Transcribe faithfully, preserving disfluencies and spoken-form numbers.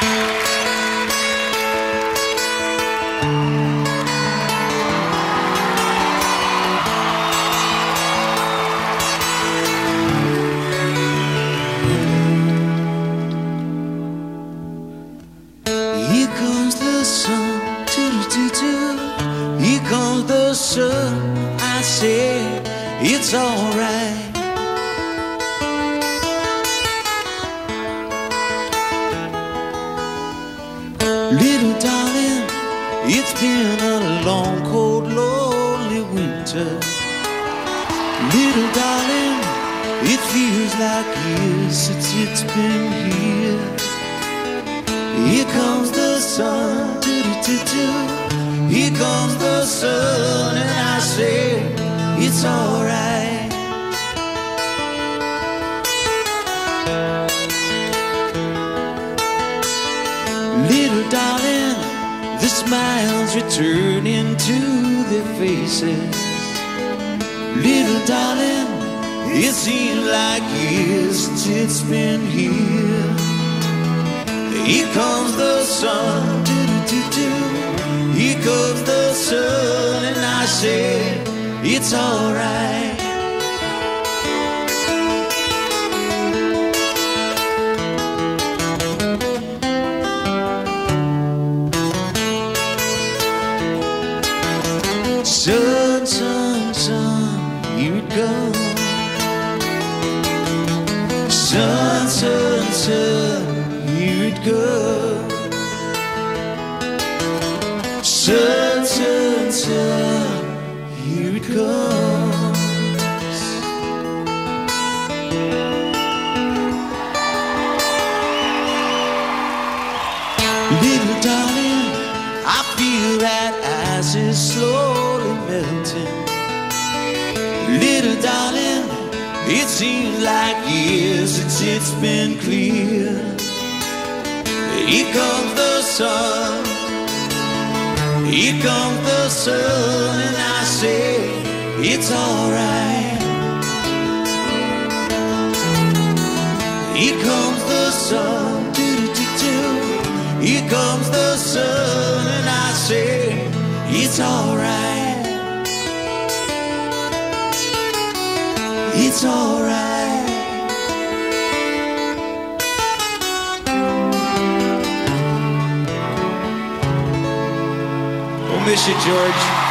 Here comes the sun, doo-doo-doo-doo. Here comes the sun, I say it's alright. Little darling, it's been a long, cold, lonely winter. Little darling, it feels like years since it's been here. Here comes the sun, doo-doo-doo-doo. Here comes the sun, and I say it's alright. Little darling, the smiles returning to their faces. Little darling, it seems like years since it's been here. Here comes the sun, doo-doo-doo-doo. Here comes the sun, and I say it's alright. Sun, sun, sun, here it comes. Sun, sun, sun, here it goes. Sun, sun, sun, here it comes. Little darling, I feel that ice is slowly melting. Little darling, it seems like years since it's been clear. Here comes the sun, here comes the sun, and I say it's alright. Here comes the sun, doo-doo-doo-doo. Here comes the sun, and I say it's alright. It's alright. We'll miss you, George.